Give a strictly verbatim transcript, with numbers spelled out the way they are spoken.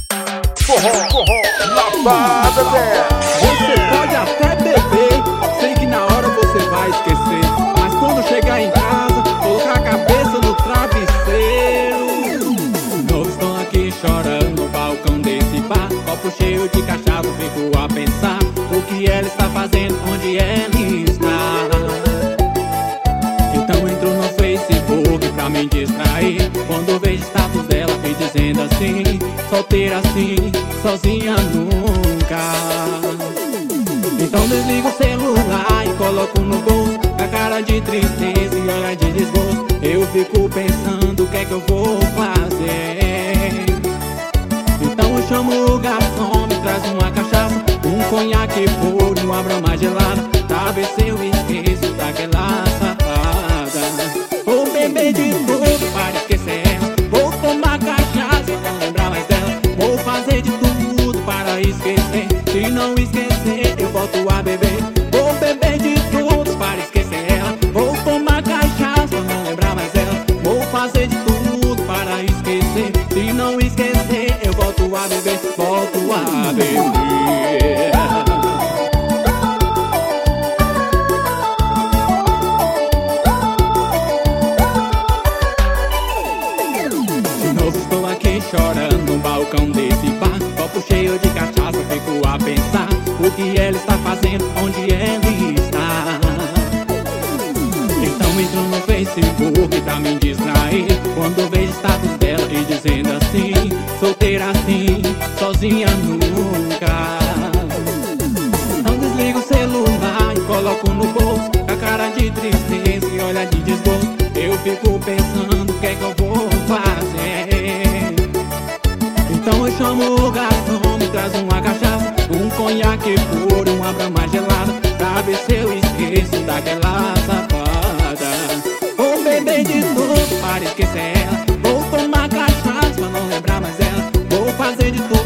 Forró, forró, lavada dela. Você pode até beber, sei que na hora você vai esquecer, mas quando chegar em casa, colocar a cabeça no travesseiro. Não estou aqui chorando no balcão desse bar, copo cheio de cachaça, fico a pensar o que ela está fazendo, onde ela está. Então entro no Facebook pra me distrair, quando vejo status dela me dizendo assim: solteira assim, sozinha nunca. Então desligo o celular e coloco no bolso, com a cara de tristeza e olhar de desgosto. Eu fico pensando o que é que eu vou fazer. Então eu chamo o garçom, me traz uma cachaça, um conhaque puro e uma brama gelada, pra ver se eu esqueço daquela safada. Vou beber de tudo para esquecer ela, vou tomar cachaça pra não lembrar mais dela, vou fazer de tudo para esquecer. Se não esquecer, eu volto a beber. Vou beber de tudo para esquecer ela, vou tomar cachaça pra não lembrar mais dela, vou fazer de tudo para esquecer. Se não esquecer, eu volto a beber, volto a beber. Estou aqui chorando no balcão desse bar, copo cheio de cachaça, fico a pensar o que ela está fazendo, onde ela está. Então entro no Facebook pra me distrair, quando vejo status dela e dizendo assim: solteira assim, sozinha nunca. Então desligo o celular e coloco no bolso, com a cara de tristeza e olhar de desgosto. Eu fico pensando o que é que eu vou fazer. Então eu chamo o garçom, me traz uma cachaça, um conhaque puro, uma brama gelada, pra ver se eu esqueço daquela safada. Vou beber de tudo para esquecer ela, vou tomar cachaça pra não lembrar mais dela, vou fazer de tudo